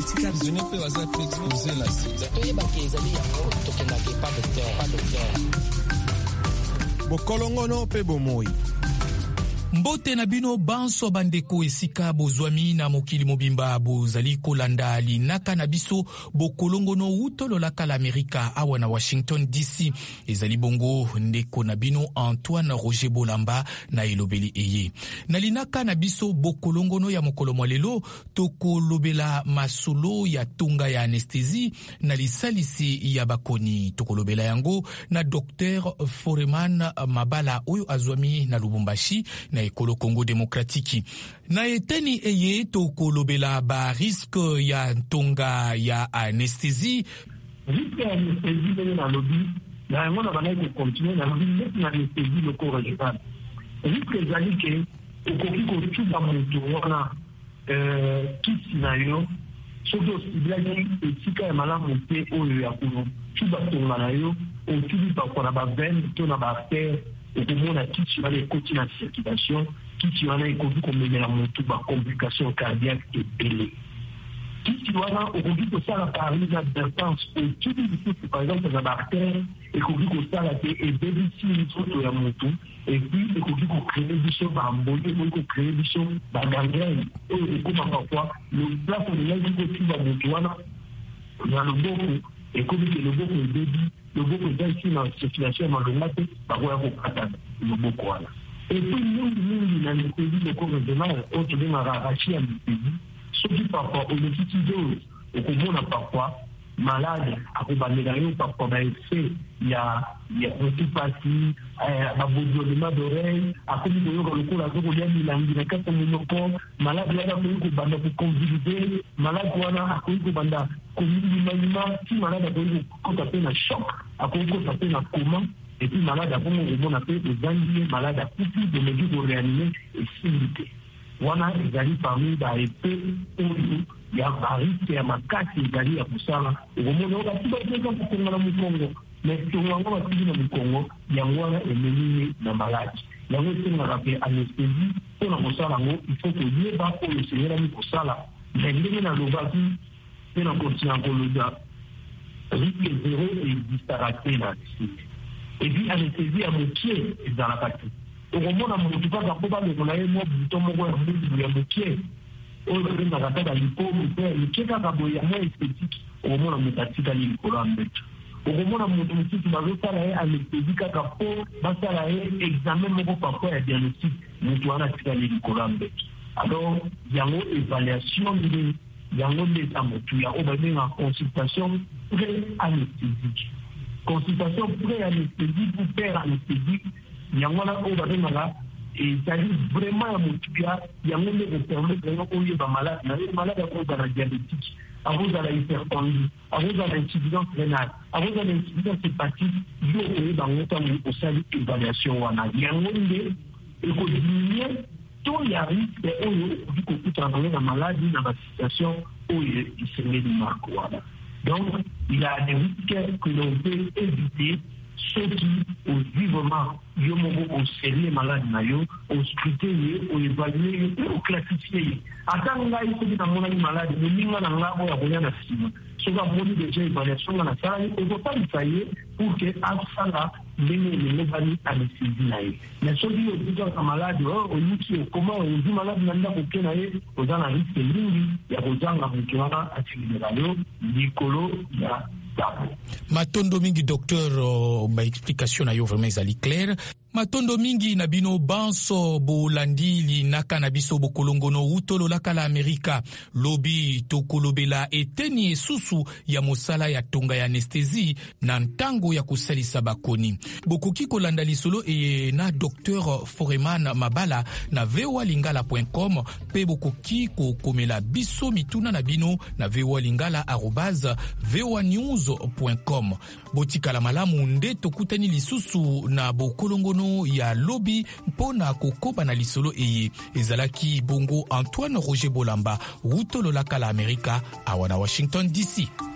esika zone pe waza pe exposer la sida toyeba ke ezali yango tokendake pas docteur bokolongono pe bomoi. Mbote na bino banso bandeko esika bozwami na mokili mobimba bozali kolanda linaka na biso bokolongono utololaka la Amerika awa na Washington DC. Ezali bongo ndeko na bino Antoine Roger Bolamba na elobeli eye. Na linaka na biso bokolongono ya mokolo mwalelo tokolobela masolo ya tunga ya anestesi na lisalisi ya bakoni. Tokolobela yango na Dr. Foreman Mabala oyo azwami na Lubumbashi na ekolo Congo Demokratiki. Na eteni eye tokolobela ba risque ya ntonga ya anestesi. Risque ya anestesi bene na lobi na yango na banayi kokontinue na lobi neti na anestesi loko regional. Risque ezali ke okoki kotuba moto wana kisi na yo soki osibilaki esika ya malamu te oyo ya kotuba tonga na yo otubi pakwa na bavene to na baartere okomona kisi wana ekoti na circulation kisi wana ekoki komemela motu bacomplication cardiaque ebele kisi wana okoki kosala paralyse advertence otubi lisusu par exemple na baartere ekoki kosala te ebebisi nzoto ya motu epuis ekoki kokreye biso bamboli ekoki kokreye biso bagangrene oyo ekoma parfois le place olingai kotuba motu wana na loboko ekoki ke loboko ebebi loboko eza isi na circulation ya malonga te bakoya kokata loboko wana epuis mingi na anestesi loko regional oyo tobengaka rachi ya anestesi soki parfois olekisi dose okomona parfois malade akobandela yo parfois baeffet ya otipasi babodolema d'oreille akomi koyoka lokola azokolia milangi na kati ya monoko malade wana akoki kobanda koconvulse malade wana akoki kobanda komilimanyima ti malade akoki kokota mpe na choc akoki kokota mpe na koma epuis malade akongo komona mpe ezangi ye malade akufi domeki koreanime esimbi te wana ezali parmi baepe oyo ya bariske ya makasi ezali ya kosala okomona oyo bati bateka kokonga na mokongo mais tongo yango batiki na mokongo yango wana ememi ye na maladi yango esengaka mpe anestesi mpona kosala yango ifo koyeba oyo esengelami kosala mais ndenge nalobaki mpe na kontina koloba riske zero existaka te na anestesi epuis anestesi ya mokie ezalaka te okomona motu kaka mpo baleko na ye mwa buto moko ya mundu ya mokie oyo babengaka kaka lipomu mpe mokie kaka boye ya mwa esthétique okomona moto atikali likolo ya mbeto okomona moto mosusu bazosala ye anestesi kaka mpo basala ye examen moko parfois ya diagnostic moto wana atikali likolo ya mbeto alors yango évaluation nde yango nde eza motuya oyo babengaka consultation pré-anesthésique consultation pré-anesthésique ou père-anesthésique yango wana oyo babengaka ezali vraiment ya motuya yango nde epermettre yango oyeba malade na ye malade akozala diabétique akozala hypertendue akozala insuffisance rénale akozala insuffisance hépatique yo okoyeba yango ntango osali évaluation wana yango nde ekodiminue to ya risque oyo okoki kokutana nango na maladi na basituation oyo esengeli marque wana donc il y a des risques que l'on peut éviter soki ozwi vraiment yo moko oserie malade na yo oscrute ye oevalue ye mpe oclassifie ye ata ngai soki namonaki malade moninga na nga oyo akolia na nsima soki amoni deja évaluation nga nasala ye okotalisa ye pour ke asala ndenge elelobani anesthésie na ye mais soki ozwi kaka malade oyuki okoma ozwi malade na ndako ke na ye oza na riske mingi ya kozanga moto wana atilimela yo likolo ya matondo mingi docteur ba explication na yo vraiment ezali clair matondo mingi na bino banso bolandi linaka na biso bokolongono utololaka la Amerika lobi tokolobela eteni esusu ya mosala ya tonga ya anestesi na ntango ya kosalisa bakoni bokoki kolanda lisolo e na Dr. Foreman Mabala na voalingala.com pe bokoki kokomela biso mituna na bino na voalingala@voanews.com botikala malamu nde tokutani lisusu na bokolongono ya lobi mpona kokoba na lisolo eye ezalaki bongo Antoine Roger Bolamba utololaka la Amerika awa na Washington DC.